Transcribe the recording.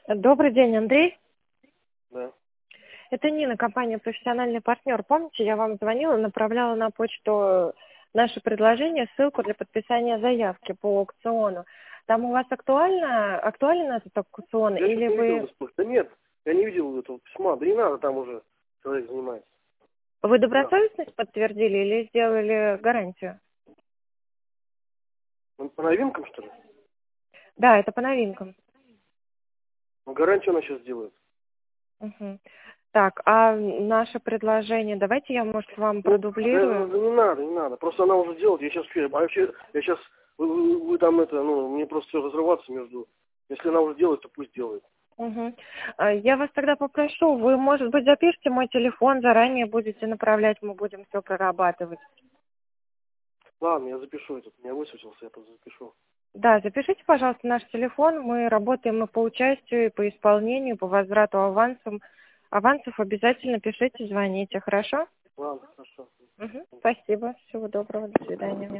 Добрый день, Андрей. Да. Это Нина, компания «Профессиональный партнер». Помните, я вам звонила, направляла на почту наше предложение, ссылку для подписания заявки по аукциону. Там у вас актуален этот аукцион? Я Или что-то не видел вы... эту почту. Да нет, я не видел этого письма. Да не надо, там уже человек занимается. Вы Да. добросовестность подтвердили или сделали гарантию? Ну, по новинкам, что ли? Да, это по новинкам. Ну, гарантию она сейчас делает. Мгм. Так, а наше предложение, давайте я, может, вам Да, продублирую. не надо, не надо. Просто она уже делает. Я сейчас я сейчас, вы там это, ну, мне просто все разрываться между. Если она уже делает, то пусть делает. Мгм. Я вас тогда попрошу, вы, может быть, запишите мой телефон, заранее будете направлять, мы будем все прорабатывать. Ладно, я запишу этот. У меня высветился, я запишу. Да, запишите, пожалуйста, наш телефон. Мы работаем и по участию, и по исполнению, по возврату авансов обязательно пишите, звоните, хорошо? Ладно, хорошо. Мгм. Спасибо, всего доброго, до свидания.